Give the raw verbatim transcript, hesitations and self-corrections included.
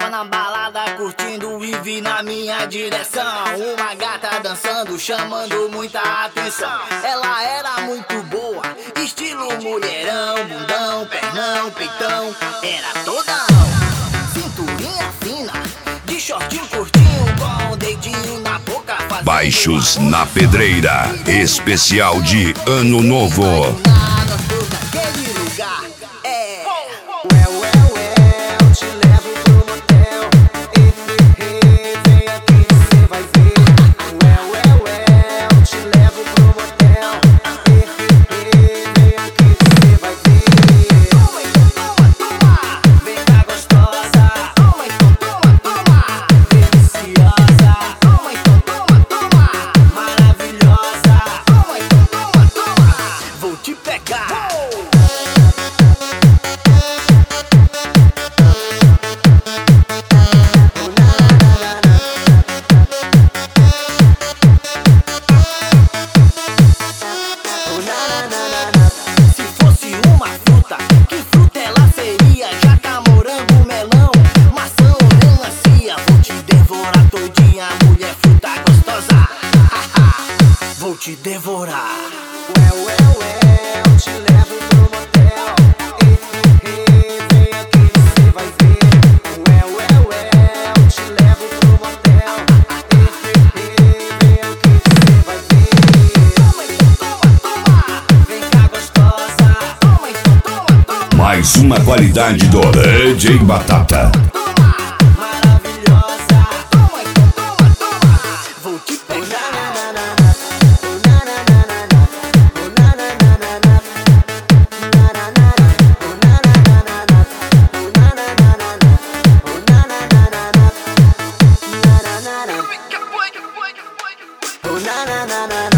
Tava na balada curtindo e vi na minha direção uma gata dançando, chamando muita atenção. Ela era muito boa, estilo mulherão, bundão, pernão, peitão. Era toda cinturinha fina, de shortinho curtinho, com o dedinho na boca. Baixos na Pedreira, especial de Ano Novo. Naquele lugar, é. Ué, ué, ué, eu te levo pro motel. Ei, ei, ei, vem aqui que cê vai ver. Ué, ué, ué, eu te levo pro motel. Ei, ei, ei, vem aqui que cê vai ver. Toma, então toma, toma. Vem cá gostosa, Toma, então toma, toma. deliciosa, Toma, então toma, toma. maravilhosa. Toma, então toma, toma. Vou te pegar. Se fosse uma fruta, que fruta ela seria? Jaca, morango, melão, maçã ou melancia. Vou te devorar todinha, mulher fruta gostosa. Vou te devorar. Ué, ué, ué, eu te levo pro motel. Ei, ei, ei, vem aqui que cê vai ver. Ué, ué, ué, eu te levo pro motel. Ei, ei, ei, vem aqui que cê vai ver. Toma, então toma, toma. Vem cá gostosa, Toma, então toma, toma. Mais uma qualidade do D J Batata. Toma, maravilhosa. toma, então toma, toma. Vou te pegar. Oh, na na na na.